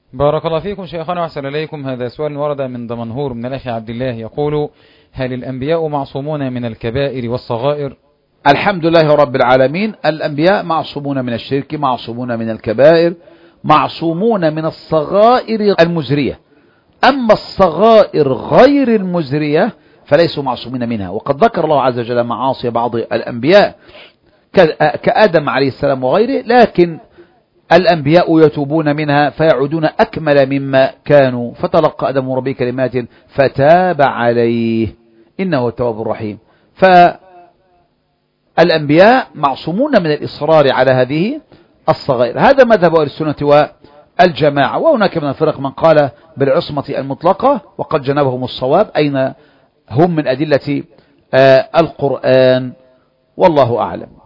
بارك الله فيكم شيخنا وأحسن إليكم. هذا سؤال ورد من دمنهور من الأخ عبد الله يقول: هل الأنبياء معصومون من الكبائر والصغائر؟ الحمد لله رب العالمين. الأنبياء معصومون من الشرك، معصومون من الكبائر، معصومون من الصغائر المزرية. أما الصغائر غير المزرية فليسوا معصومين منها. وقد ذكر الله عز وجل معاصي بعض الأنبياء كآدم عليه السلام وغيره، لكن الأنبياء يتوبون منها فيعودون أكمل مما كانوا. فتلقى آدم من ربه كلمات فتاب عليه إنه التواب الرحيم. فالأنبياء معصومون من الإصرار على هذه الصغائر. هذا مذهب أهل السنة والجماعة. وهناك من الفرق من قال بالعصمة المطلقة وقد جنبهم الصواب. أين هم من أدلة القرآن؟ والله أعلم.